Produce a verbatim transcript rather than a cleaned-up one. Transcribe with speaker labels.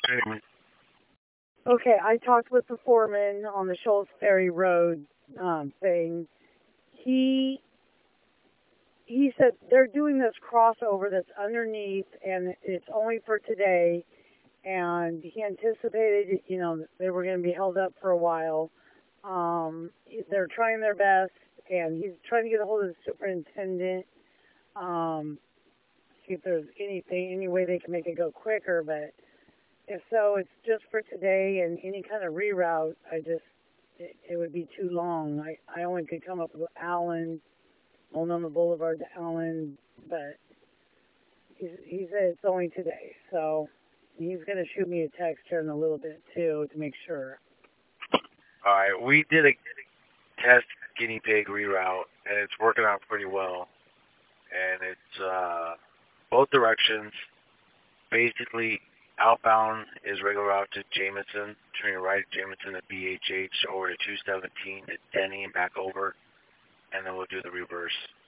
Speaker 1: afternoon.
Speaker 2: Okay, I talked with the foreman on the Shoals Ferry Road um, thing. He he said they're doing this crossover that's underneath, and it's only for today. And he anticipated, you know, they were going to be held up for a while. Um, they're trying their best, and he's trying to get a hold of the superintendent. Um, see if there's anything, any way they can make it go quicker. But if so, it's just for today, and any kind of reroute, I just, it, it would be too long. I, I only could come up with Allen, Multnomah Boulevard to Allen, but he's, he said it's only today. So he's going to shoot me a text here in a little bit, too, to make sure.
Speaker 1: All right, we did a test guinea pig reroute, and it's working out pretty well. And it's uh, both directions. Basically, outbound is regular route to Jameson, turning right at Jameson to B H H over to two seventeen to Denny and back over, and then we'll do the reverse.